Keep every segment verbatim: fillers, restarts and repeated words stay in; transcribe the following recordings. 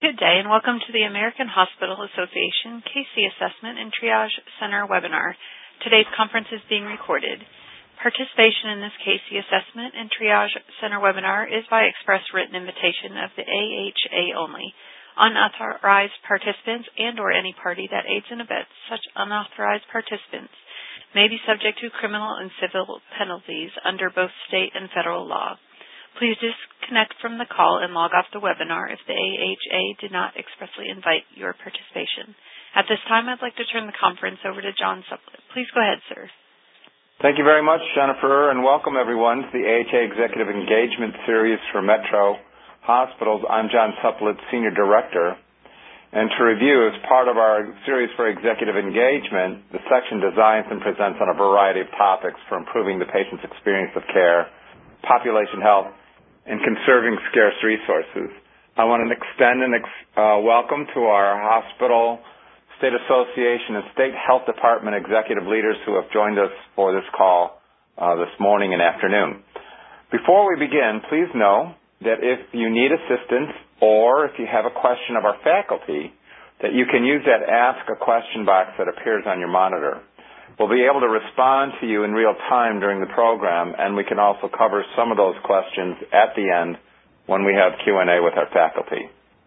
Good day, and welcome to the American Hospital Association Case C Assessment and Triage Center webinar. Today's conference is being recorded. Participation in this Case C Assessment and Triage Center webinar is by express written invitation of the A H A only. Unauthorized participants and or any party that aids and abets such unauthorized participants may be subject to criminal and civil penalties under both state and federal law. Please disconnect from the call and log off the webinar if the A H A did not expressly invite your participation. At this time, I'd like to turn the conference over to John Supplett. Please go ahead, sir. Thank you very much, Jennifer, and welcome everyone to the A H A Executive Engagement Series for Metro Hospitals. I'm John Supplett, Senior Director. And to review, as part of our series for executive engagement, the section designs and presents on a variety of topics for improving the patient's experience of care, population health, and conserving scarce resources. I want to extend an ex- uh, welcome to our hospital, state association, and state health department executive leaders who have joined us for this call uh, this morning and afternoon. Before we begin, please know that if you need assistance or if you have a question of our faculty, that you can use that Ask a Question box that appears on your monitor. We'll be able to respond to you in real time during the program, and we can also cover some of those questions at the end when we have Q and A with our faculty.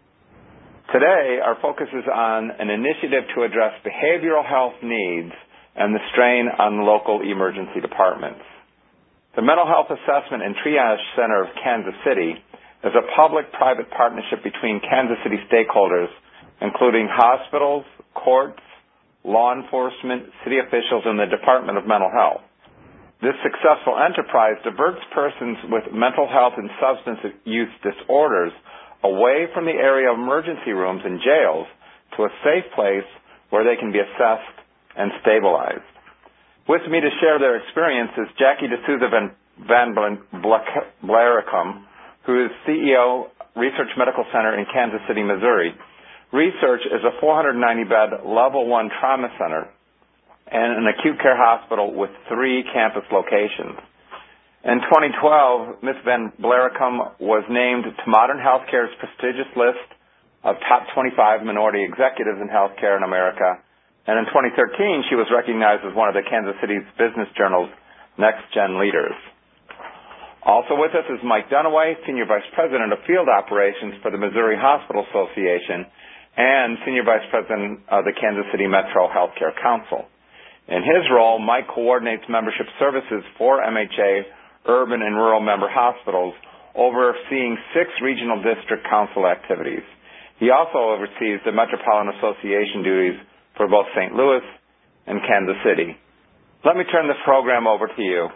Today, our focus is on an initiative to address behavioral health needs and the strain on local emergency departments. The Mental Health Assessment and Triage Center of Kansas City is a public-private partnership between Kansas City stakeholders, including hospitals, courts, law enforcement, city officials, and the Department of Mental Health. This successful enterprise diverts persons with mental health and substance use disorders away from the area of emergency rooms and jails to a safe place where they can be assessed and stabilized. With me to share their experience is Jackie D'Souza Van, Van Blaricum, who is C E O, Research Medical Center in Kansas City, Missouri. Research is a four hundred ninety bed level one trauma center and an acute care hospital with three campus locations. In twenty twelve, Miz Van Blaricum was named to Modern Healthcare's prestigious list of top twenty-five minority executives in healthcare in America. And in twenty thirteen, she was recognized as one of the Kansas City's Business Journal's Next Gen Leaders. Also with us is Mike Dunaway, Senior Vice President of Field Operations for the Missouri Hospital Association and Senior Vice President of the Kansas City Metro Healthcare Council. In his role, Mike coordinates membership services for M H A urban and rural member hospitals, overseeing six regional district council activities. He also oversees the Metropolitan Association duties for both Saint Louis and Kansas City. Let me turn this program over to you.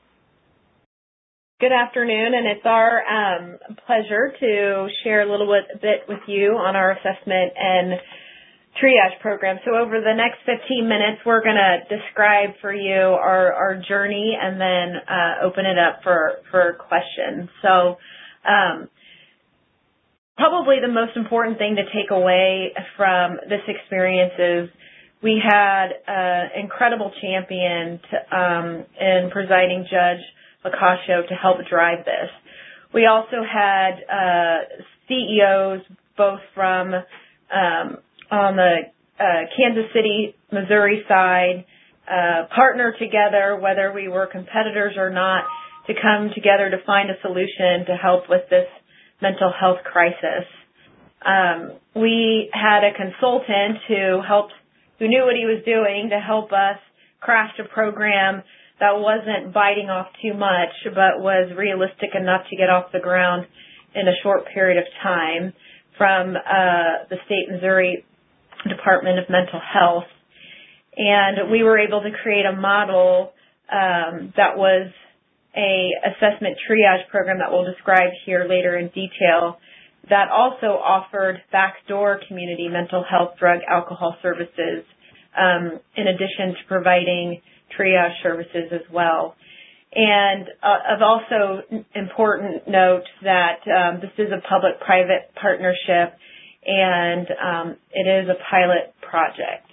Good afternoon, and it's our um, pleasure to share a little bit, bit with you on our assessment and triage program. So over the next fifteen minutes, we're going to describe for you our, our journey and then uh, open it up for, for questions. So um, probably the most important thing to take away from this experience is we had an incredible champion to, um, in presiding judge Lacascio to help drive this. We also had uh, C E Os both from um, on the uh, Kansas City, Missouri side, uh, partner together, whether we were competitors or not, to come together to find a solution to help with this mental health crisis. Um, we had a consultant who helped, who knew what he was doing to help us craft a program that wasn't biting off too much, but was realistic enough to get off the ground in a short period of time from uh, the state Missouri Department of Mental Health. And we were able to create a model um, that was a assessment triage program that we'll describe here later in detail that also offered backdoor community mental health, drug, alcohol services um, in addition to providing triage services as well. And uh, of also important note that um, this is a public-private partnership and um, it is a pilot project.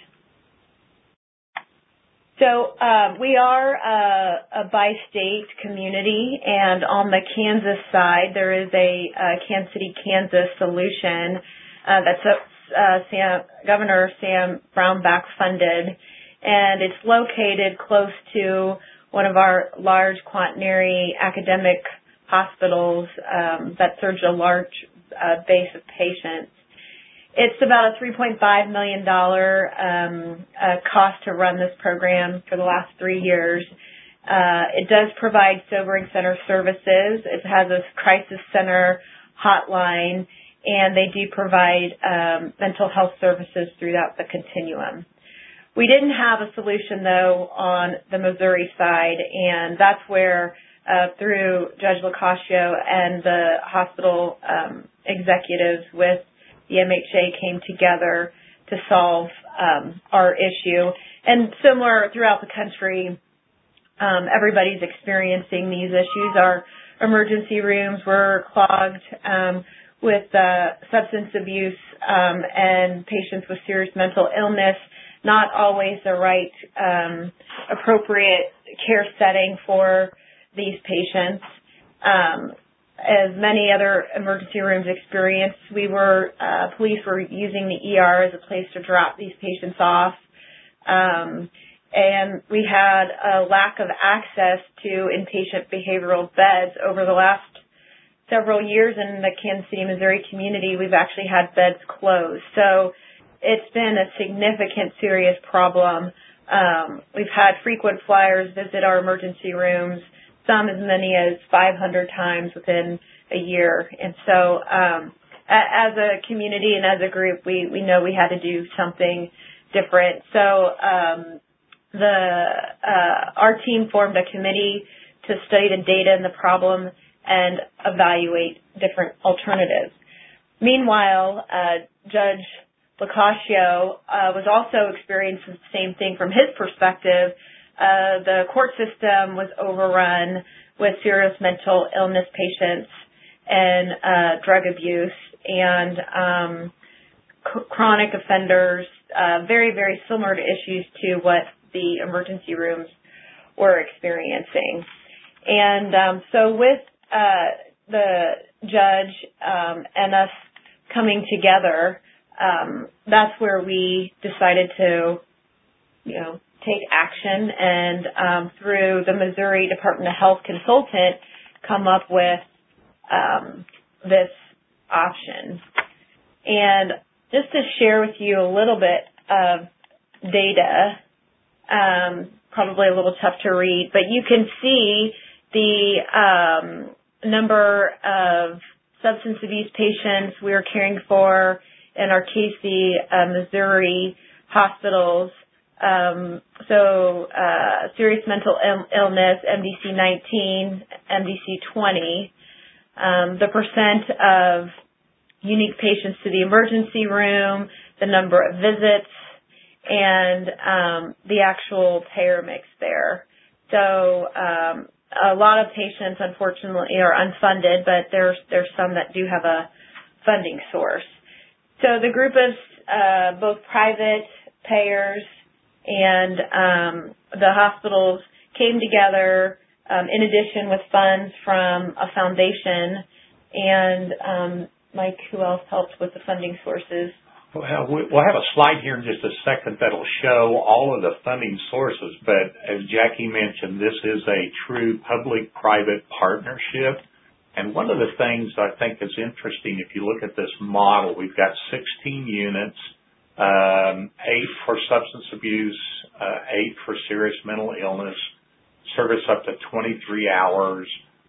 So uh, we are a, a bi-state community, and on the Kansas side, there is a, a Kansas City, Kansas solution uh, that's uh, Sam, Governor Sam Brownback funded, and it's located close to one of our large quaternary academic hospitals um, that serves a large uh, base of patients. It's about a three point five million dollars um, uh, cost to run this program for the last three years. Uh, it does provide sobering center services. It has a crisis center hotline, and they do provide um, mental health services throughout the continuum. We didn't have a solution, though, on the Missouri side, and that's where, uh, through Judge Locascio and the hospital um, executives with the M H A came together to solve um, our issue. And similar throughout the country, um, everybody's experiencing these issues. Our emergency rooms were clogged um, with uh, substance abuse um, and patients with serious mental illness, not always the right um, appropriate care setting for these patients. Um, as many other emergency rooms experienced, we were, uh, police were using the E R as a place to drop these patients off. Um, and we had a lack of access to inpatient behavioral beds over the last several years in the Kansas City, Missouri community. We've actually had beds closed. So it's been a significant, serious problem. Um, we've had frequent flyers visit our emergency rooms, some as many as five hundred times within a year. And so um, a- as a community and as a group, we, we know we had to do something different. So um, the uh, our team formed a committee to study the data and the problem and evaluate different alternatives. Meanwhile, uh, Judge Locascio uh, was also experiencing the same thing from his perspective. Uh, the court system was overrun with serious mental illness patients and uh, drug abuse and um, c- chronic offenders, uh, very, very similar to issues to what the emergency rooms were experiencing. And um, so with uh, the judge um, and us coming together, um, that's where we decided to, you know, take action and um, through the Missouri Department of Health consultant come up with um, this option. And just to share with you a little bit of data, um, probably a little tough to read, but you can see the um, number of substance abuse patients we are caring for in our Casey, uh, Missouri hospitals. Um, so uh, serious mental il- illness, M D C nineteen, M D C twenty. Um, the percent of unique patients to the emergency room, the number of visits, and um, the actual payer mix there. So um, a lot of patients, unfortunately, are unfunded, but there's there's some that do have a funding source. So the group of uh, both private payers and um, the hospitals came together um, in addition with funds from a foundation. And um, Mike, who else helped with the funding sources? Well, we'll have a slide here in just a second that'll show all of the funding sources. But as Jackie mentioned, this is a true public-private partnership. And one of the things I think is interesting, if you look at this model, we've got sixteen units, um, eight for substance abuse, uh, eight for serious mental illness, service up to twenty-three hours.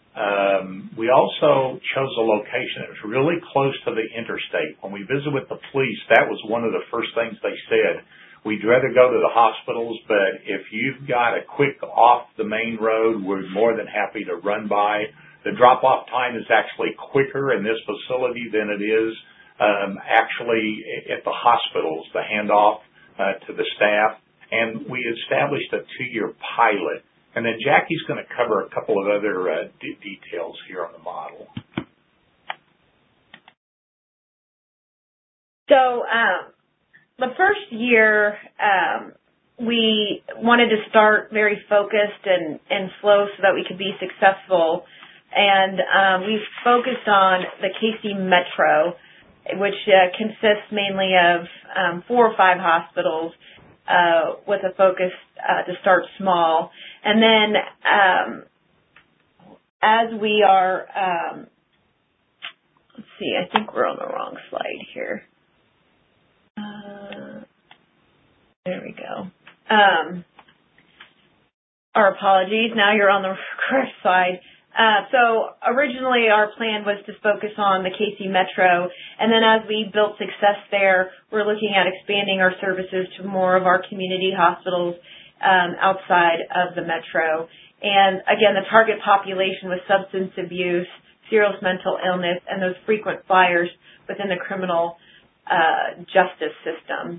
Um, we also chose a location that was really close to the interstate. When we visited with the police, that was one of the first things they said. We'd rather go to the hospitals, but if you've got a quick off the main road, we're more than happy to run by. The drop-off time is actually quicker in this facility than it is um, actually at the hospitals, the handoff uh, to the staff. And we established a two-year pilot. And then Jackie's going to cover a couple of other uh, d- details here on the model. So um, the first year, um, we wanted to start very focused and, and slow so that we could be successful. And um, we focused on the Casey Metro. which uh, consists mainly of um, four or five hospitals uh, with a focus uh, to start small. And then um, as we are, um, let's see, I think we're on the wrong slide here. Uh, there we go. Um, our apologies. Now you're on the correct slide. Uh, so originally our plan was to focus on the K C Metro, and then as we built success there, we're looking at expanding our services to more of our community hospitals um, outside of the Metro. And again, the target population was substance abuse, serious mental illness, and those frequent flyers within the criminal uh, justice system.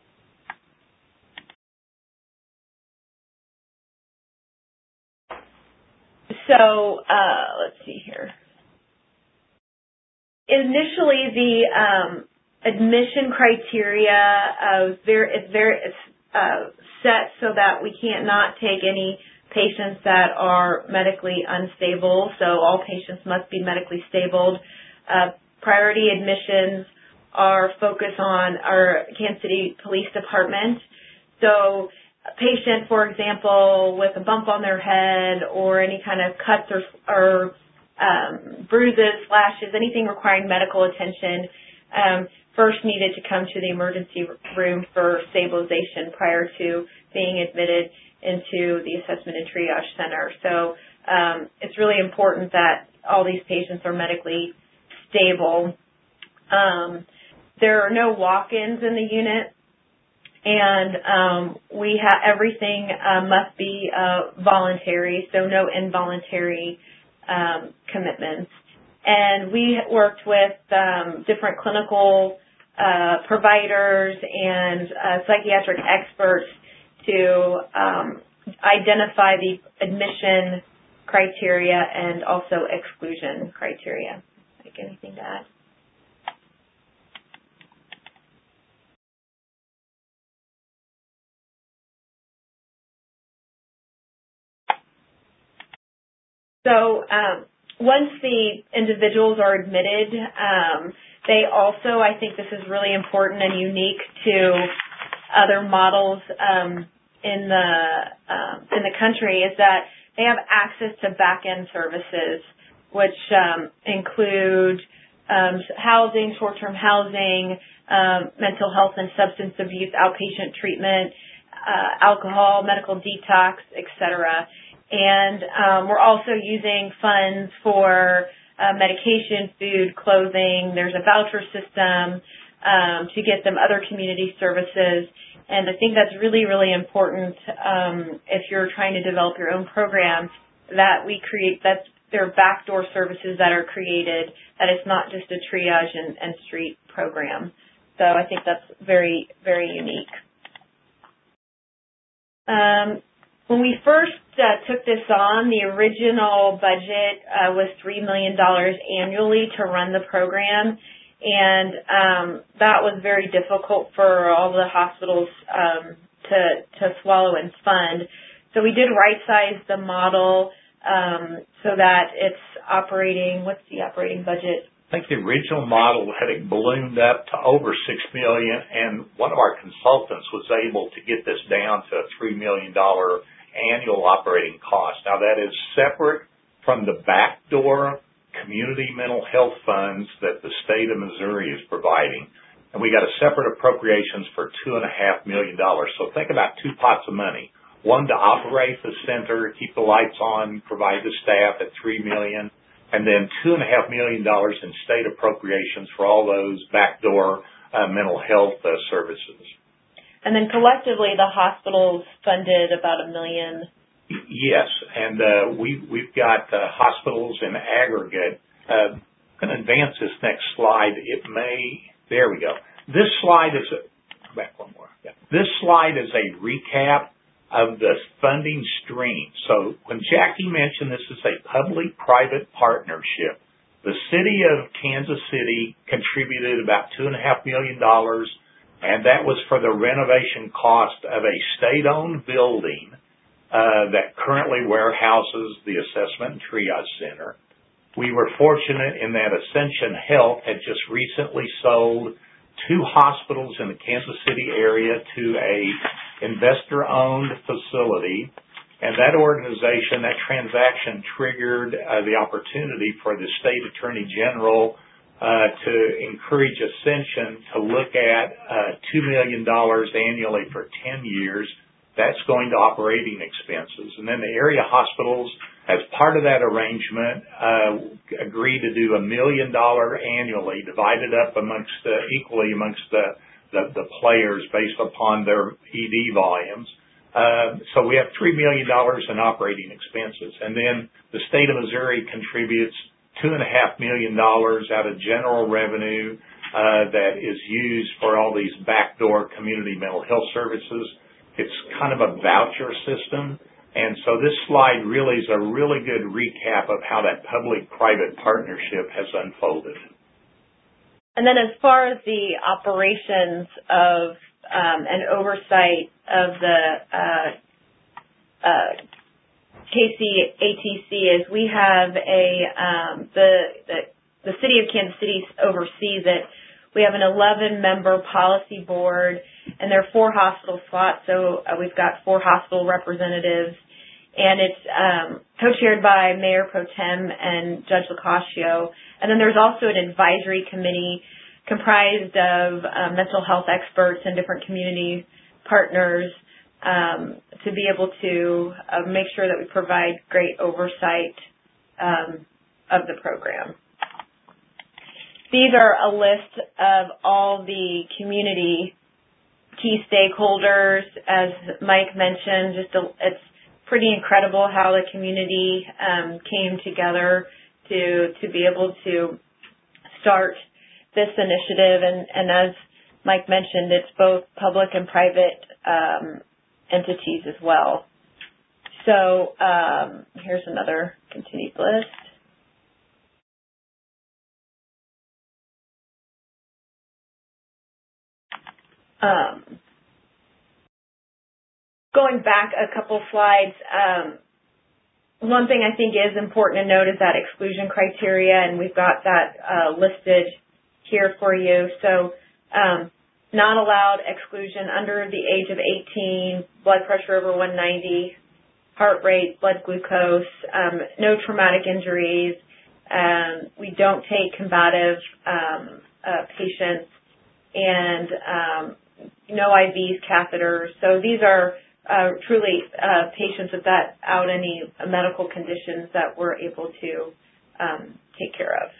So uh, let's see here. Initially, the um, admission criteria uh, is very, it's very it's, uh, set so that we can't not take any patients that are medically unstable. So all patients must be medically stable. Uh, priority admissions are focused on our Kansas City Police Department. So a patient, for example, with a bump on their head or any kind of cuts or, or um, bruises, slashes, anything requiring medical attention, um, first needed to come to the emergency room for stabilization prior to being admitted into the assessment and triage center. So um, it's really important that all these patients are medically stable. Um, there are no walk-ins in the unit. And um, we have everything uh, must be uh, voluntary, so no involuntary um, commitments. And we worked with um, different clinical uh, providers and uh, psychiatric experts to um, identify the admission criteria and also exclusion criteria. Like anything to add? So um, once the individuals are admitted, um, they also, I think this is really important and unique to other models um, in the um, in the country, is that they have access to back-end services, which um, include um, housing, short-term housing, um, mental health and substance abuse, outpatient treatment, uh, alcohol, medical detox, et cetera. And um, we're also using funds for uh, medication, food, clothing. There's a voucher system um, to get them other community services. And I think that's really, really important um, if you're trying to develop your own program, that we create, that there are backdoor services that are created, that it's not just a triage and, and street program. So I think that's very, very unique. Um, When we first uh, took this on, the original budget uh, was three million dollars annually to run the program, and um, that was very difficult for all the hospitals um, to, to swallow and fund. So we did right-size the model um, so that it's operating, what's the operating budget? I think the original model had it ballooned up to over six million dollars, and one of our consultants was able to get this down to a three million dollars annual operating cost. Now, that is separate from the backdoor community mental health funds that the state of Missouri is providing. And we got a separate appropriations for two and a half million dollars. So think about two pots of money. One to operate the center, keep the lights on, provide the staff at three million dollars, and then two and a half million dollars in state appropriations for all those backdoor uh, mental health uh, services. And then collectively, the hospitals funded about a million. Yes, and uh, we, we've got uh, hospitals in aggregate. Uh, I'm going to advance this next slide. It may, there we go. This slide is, a, back one more. Yeah. This slide is a recap of the funding stream. So when Jackie mentioned this is a public-private partnership, the city of Kansas City contributed about two and a half million dollars. And that was for the renovation cost of a state-owned building uh, that currently warehouses the Assessment and Triage Center. we were fortunate in that Ascension Health had just recently sold two hospitals in the Kansas City area to a investor-owned facility. And that organization, that transaction triggered uh, the opportunity for the state attorney general uh, to encourage Ascension to look at uh, two million dollars annually for ten years. That's going to operating expenses. And then the area hospitals, as part of that arrangement, uh, agreed to do a million dollar annually, divided up amongst the, equally amongst the, the, the players based upon their E D volumes. Uh, so we have three million dollars in operating expenses. And then the state of Missouri contributes two point five million dollars out of general revenue uh, that is used for all these backdoor community mental health services. It's kind of a voucher system. And so this slide really is a really good recap of how that public-private partnership has unfolded. And then as far as the operations of um, and oversight of the uh, uh, K C A T C is we have a, um, the, the, the City of Kansas City oversees it. We have an eleven member policy board, and there are four hospital slots, so uh, we've got four hospital representatives, and it's um, co-chaired by Mayor Pro Tem and Judge Locascio. And then there's also an advisory committee comprised of uh, mental health experts and different community partners um, to be able to uh, make sure that we provide great oversight um, of the program. These are a list of all the community key stakeholders. As Mike mentioned, just a, it's pretty incredible how the community um, came together to to be able to start this initiative. And, and as Mike mentioned, it's both public and private um, entities as well. So um, here's another continued list. Um, going back a couple slides, um, one thing I think is important to note is that exclusion criteria, and we've got that uh, listed here for you. So um, not allowed exclusion under the age of eighteen, blood pressure over one ninety, heart rate, blood glucose, um, no traumatic injuries. Um, we don't take combative um, uh, patients, and um, no I Vs, catheters. So these are uh, truly uh, patients without any medical conditions that we're able to um, take care of.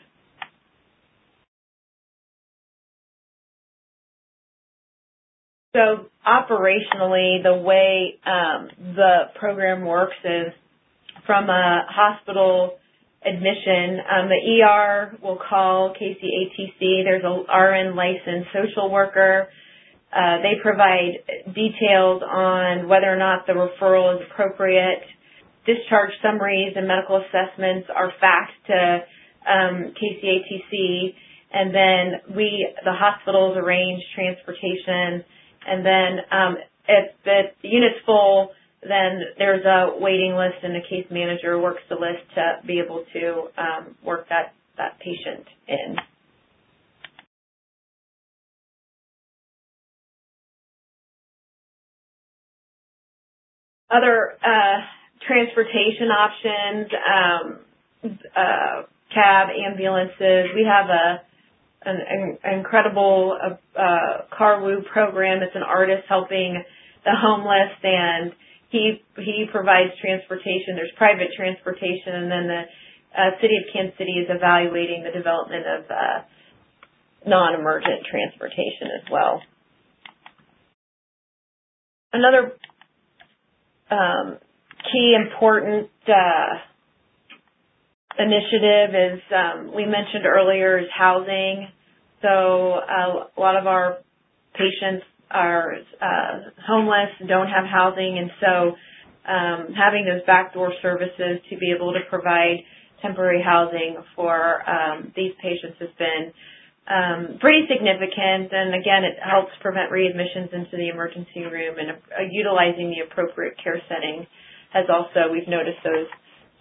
So operationally, the way um, the program works is from a hospital admission, um, the E R will call K C A T C. There's a R N licensed social worker. Uh, they provide details on whether or not the referral is appropriate. Discharge summaries and medical assessments are faxed to um, K C A T C, and then we, the hospitals, arrange transportation. And then um, if the unit's full, then there's a waiting list, and the case manager works the list to be able to um, work that, that patient in. Other uh, transportation options, um, uh, cab, ambulances. We have a an, an incredible uh, uh, Carwoo program. It's an artist helping the homeless, and he he provides transportation. There's private transportation, and then the uh, City of Kansas City is evaluating the development of uh, non-emergent transportation as well. Another um, key important uh, initiative is, um, we mentioned earlier, is housing. So uh, a lot of our patients are uh, homeless, don't have housing, and so um, having those backdoor services to be able to provide temporary housing for um, these patients has been um, pretty significant. And again, it helps prevent readmissions into the emergency room, and uh, utilizing the appropriate care setting has also, we've noticed those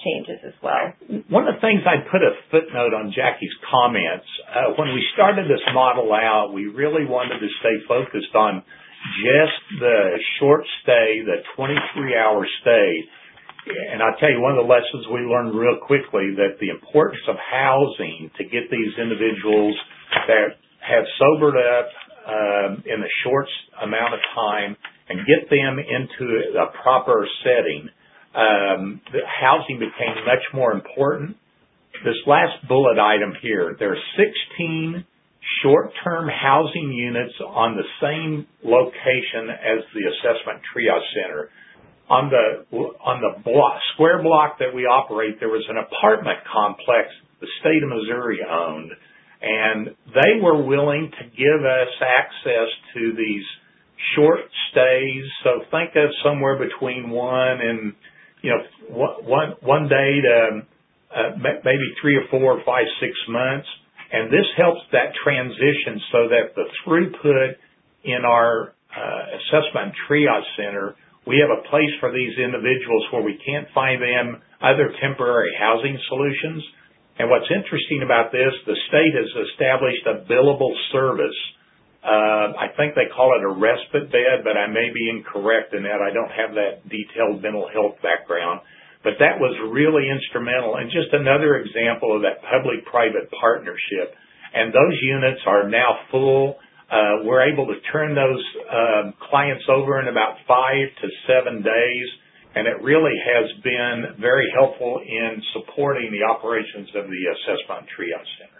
changes as well. One of the things I'd put a footnote on Jackie's comments, uh, when we started this model out, we really wanted to stay focused on just the short stay, the twenty-three hour stay. And I'll tell you, one of the lessons we learned real quickly, that the importance of housing to get these individuals that have sobered up um, in a short amount of time and get them into a proper setting. Um, the housing became much more important. This last bullet item here, there are sixteen short-term housing units on the same location as the assessment triage center. On the on the block, square block that we operate, there was an apartment complex the state of Missouri owned, and they were willing to give us access to these short stays. So think of somewhere between one and, you know, one one day to uh, maybe three or four or five, six months. And this helps that transition so that the throughput in our uh, assessment and triage center, we have a place for these individuals where we can't find them other temporary housing solutions. And what's interesting about this, the state has established a billable service. Uh, I think they call it a respite bed, but I may be incorrect in that. I don't have that detailed mental health background. But that was really instrumental, and just another example of that public-private partnership. And those units are now full. Uh, we're able to turn those uh, clients over in about five to seven days, and it really has been very helpful in supporting the operations of the Assessment and Triage Center.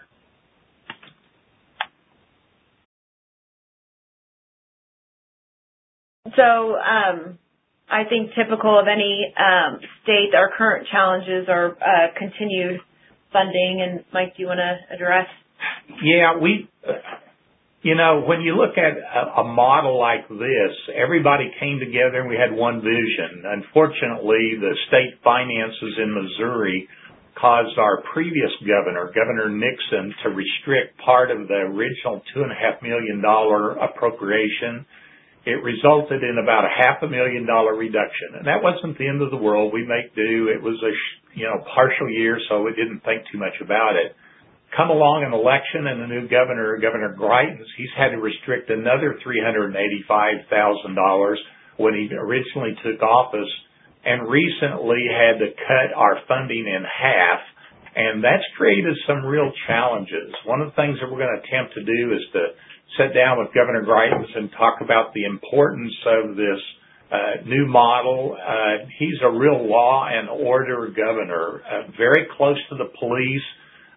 So, um, I think typical of any um, state, our current challenges are uh, continued funding. And Mike, do you want to address? Yeah, we, uh, you know, when you look at a, a model like this, everybody came together and we had one vision. Unfortunately, the state finances in Missouri caused our previous governor, Governor Nixon, to restrict part of the original two and a half million dollar appropriation. It resulted in about a half a million dollar reduction. And that wasn't the end of the world. We make do. It was a, you know, partial year, so we didn't think too much about it. Come along an election and the new governor, Governor Greitens, he's had to restrict another three hundred eighty-five thousand dollars when he originally took office, and recently had to cut our funding in half. And that's created some real challenges. One of the things that we're going to attempt to do is to sit down with Governor Greitens and talk about the importance of this uh, new model. Uh, he's a real law and order governor, uh, very close to the police,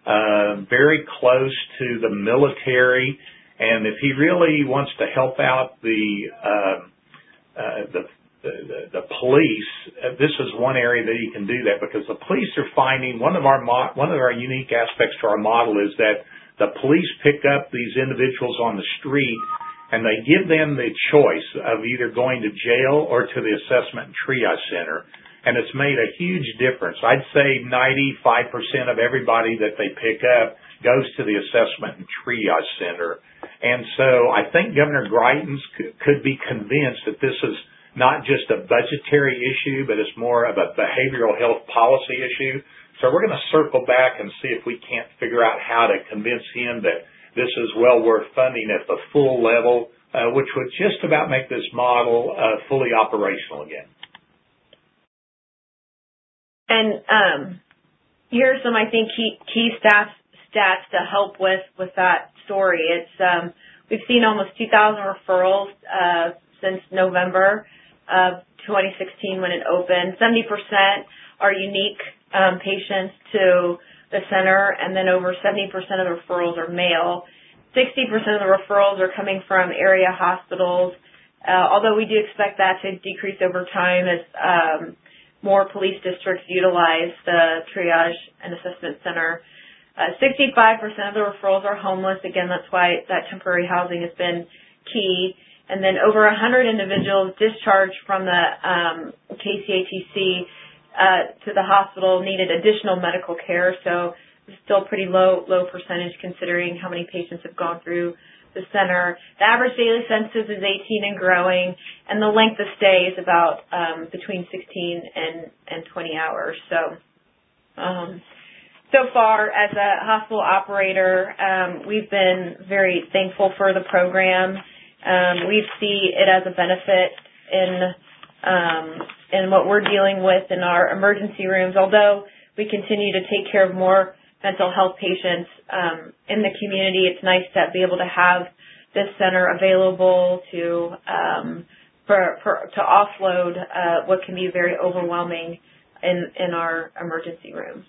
uh, very close to the military, and if he really wants to help out the uh, uh, the, the the police, uh, this is one area that he can do that, because the police are finding one of our mo- one of our unique aspects to our model is that the police pick up these individuals on the street and they give them the choice of either going to jail or to the assessment and triage center. And it's made a huge difference. I'd say ninety-five percent of everybody that they pick up goes to the assessment and triage center. And so I think Governor Greitens could, could be convinced that this is not just a budgetary issue, but it's more of a behavioral health policy issue. So we're going to circle back and see if we can't figure out how to convince him that this is well worth funding at the full level, uh, which would just about make this model uh, fully operational again. And um, here are some, I think, key, key stats, stats to help with, with that story. It's um, we've seen almost two thousand referrals uh, since November of twenty sixteen when it opened. seventy percent are unique Um, patients to the center, and then over seventy percent of the referrals are male. sixty percent of the referrals are coming from area hospitals, uh, although we do expect that to decrease over time as um, more police districts utilize the triage and assessment center. Uh, sixty-five percent of the referrals are homeless. Again, that's why that temporary housing has been key. And then over one hundred individuals discharged from the um, K C A T C Uh, to the hospital needed additional medical care, so it's still pretty low low percentage considering how many patients have gone through the center. The average daily census is eighteen and growing, and the length of stay is about um, between sixteen and, and twenty hours. So Um, so far, as a hospital operator, um, we've been very thankful for the program. Um, we see it as a benefit in um, in what we're dealing with in our emergency rooms. Although we continue to take care of more mental health patients um, in the community, it's nice to be able to have this center available to um, for, for to offload uh, what can be very overwhelming in in our emergency rooms.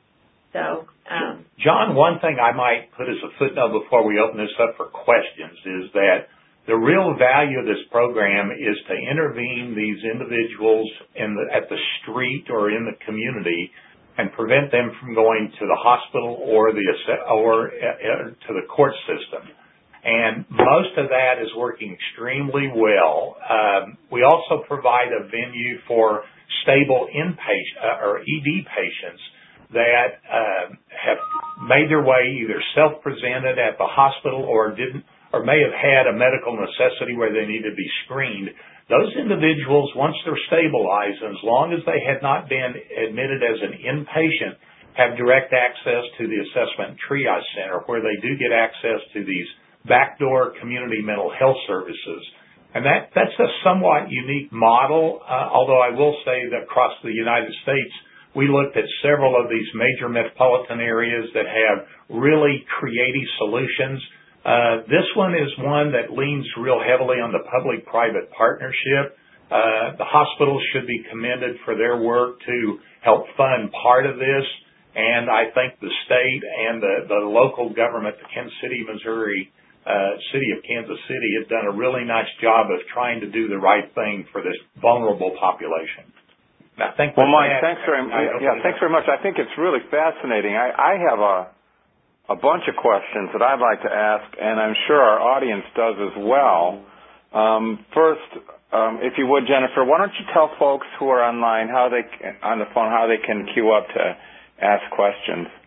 So, um, John, one thing I might put as a footnote before we open this up for questions is that the real value of this program is to intervene these individuals in the, at the street or in the community and prevent them from going to the hospital or the or uh, to the court system. And most of that is working extremely well. Um, we also provide a venue for stable inpatient uh, or E D patients that uh, have made their way either self-presented at the hospital or didn't, or may have had a medical necessity where they need to be screened. Those individuals, once they're stabilized, and as long as they had not been admitted as an inpatient, have direct access to the assessment and triage center, where they do get access to these backdoor community mental health services. And that, that's a somewhat unique model, uh, although I will say that across the United States, we looked at several of these major metropolitan areas that have really creative solutions. Uh, this one is one that leans real heavily on the public-private partnership. Uh, the hospitals should be commended for their work to help fund part of this. And I think the state and the, the local government, the Kansas City, Missouri, uh, city of Kansas City, have done a really nice job of trying to do the right thing for this vulnerable population. I think well, Mike, thanks very, yeah, thanks very much. I think it's really fascinating. I, I have a a bunch of questions that I'd like to ask, and I'm sure our audience does as well. Um, first, um, if you would, Jennifer, why don't you tell folks who are online how they on the phone how they can queue up to ask questions?